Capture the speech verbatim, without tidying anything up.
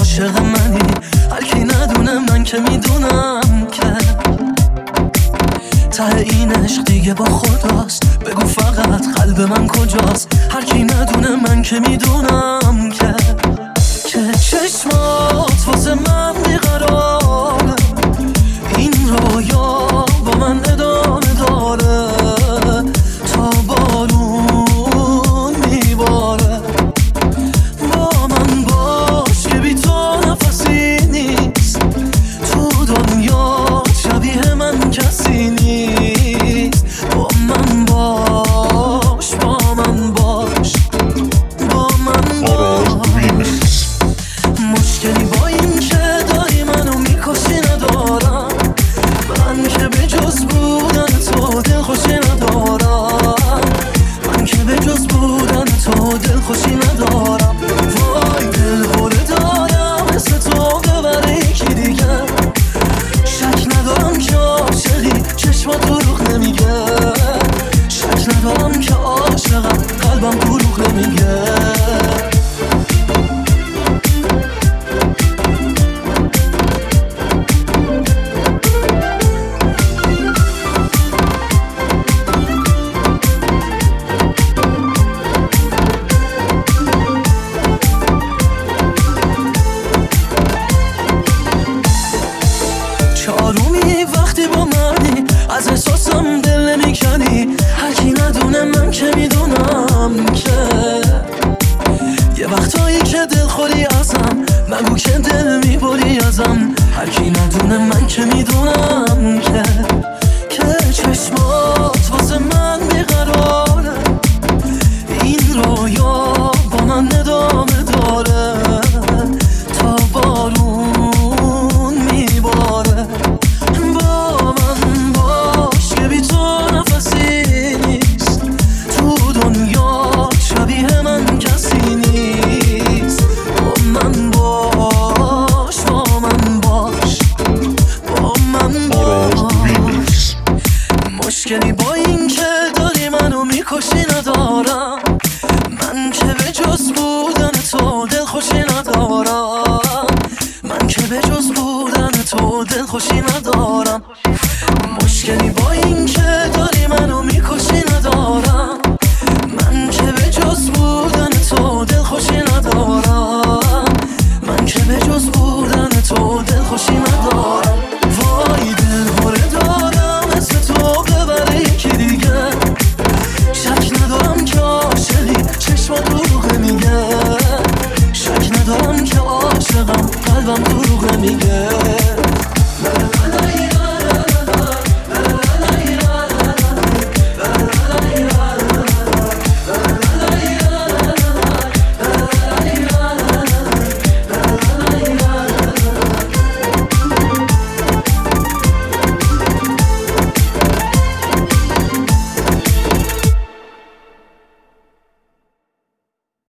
عاشق منی، هر کی ندونه من که میدونم که ته این عشق دیگه با خداست. بگو فقط قلب من کجاست، هر کی ندونه من که میدونم که که چشمات واسه من بیقراره، این رویا با من ادامه داره تا بارون میباره. با من باش که بی تو نفسی نیست، تو دنیا شبیه من کسی نیست. با من باش، با من باش، با من باش. مشکلی با این که داری منو میکشی ندارم، من که به جز بودن تو دل خوشی ندارم، من که به جز بودن تو دل خوشی ندارم. وای دل خوره دارم مثل تو ببره یکی دیگه، شک ندارم که عاشقی چشمات دروغ نمیگه، شک ندارم که عاشقم قلبم دروغ نمیگه. چارومی وقتی با منی، از احساسم دل نمیکنی، هر کی ندونه من که میدونم که یه وقتایی که دل خوری ازم، مگو که دل میبری ازم، هر کی ندونه من که میدونم که که چشمات واسه من بیقراره، این رویا با من ادامه داره تا بارون میباره. با من باش که بی تو نفسی نیست، تو دنیا شبیه من کسی نیست. با من باش، با من باش، با من باش. مشکلی با این که داری منو میکشی ندارم، من که به جز بودن تو دل خوشی ندارم، من که به جز بودن تو دل خوشی ندارم. مشکلی با این که داری منو میکشی ندارم، من که به جز بودن تو دل خوشی ندارم، من که به جز بودن تو دل خوشی ندارم. وای